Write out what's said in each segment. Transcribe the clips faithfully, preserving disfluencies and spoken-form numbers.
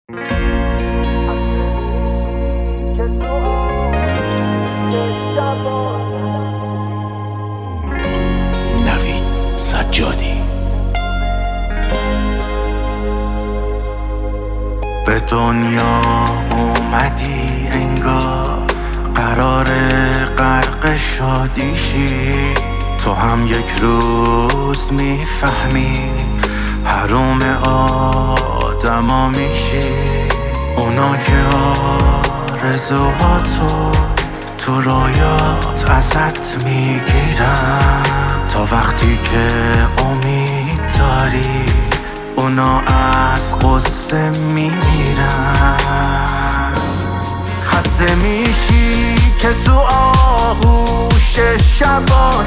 نوید سجادی. به دنیا اومدی انگار قرار غرق شادیشی، تو هم یک روز میفهمی حروم آدما میشی. اونا که آرزوهاتو تو رویات ازت میگیرن، تا وقتی که امید داری اونا از غصه میمیرن. خسته میشی که تو آغوش شبا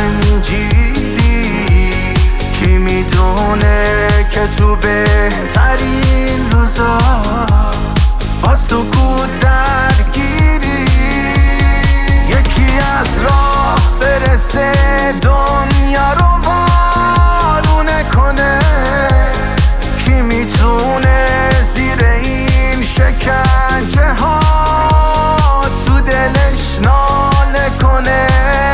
زنجیری، کی میدونه که تو بهترین روزا با سکوت درگیری. یکی از راه برسه دنیا رو وارونه کنه، کی میتونه زیر این شکنجه ها تو دلش ناله کنه.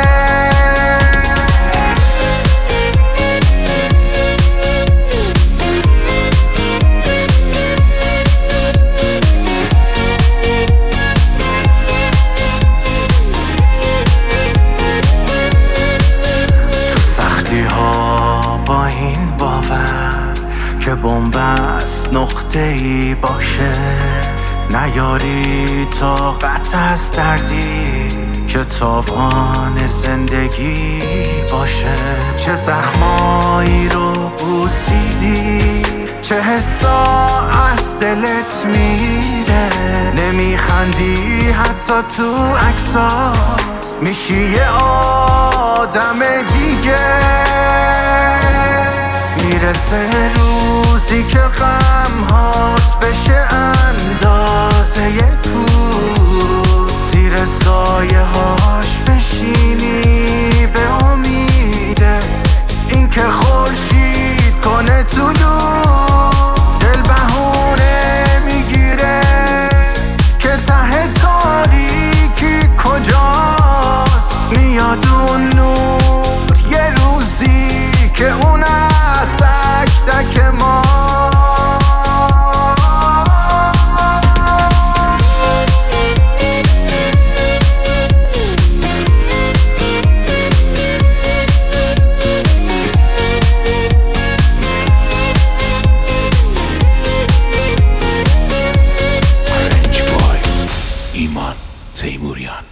تو سختی ها با این باور که بنبست نقطه ای باشه، نیاری طاقت از دردی که تاوان زندگی باشه. چه زخمایی رو بوسیدی، چه حسا از دلت میره، نمیخندی حتی تو عکسات، میشی یه آدم دیگه. میرسه روزی که غمهات بشه اندازه پول، زیر سایه هاش بشینی به امیده این که خورشید کنه طلوع. دل بهونه میگیره که ته تاریکی کجاست، میاد اون نور یه روزی که اون از تک تک ما. رنج بای ایمان تیموریان.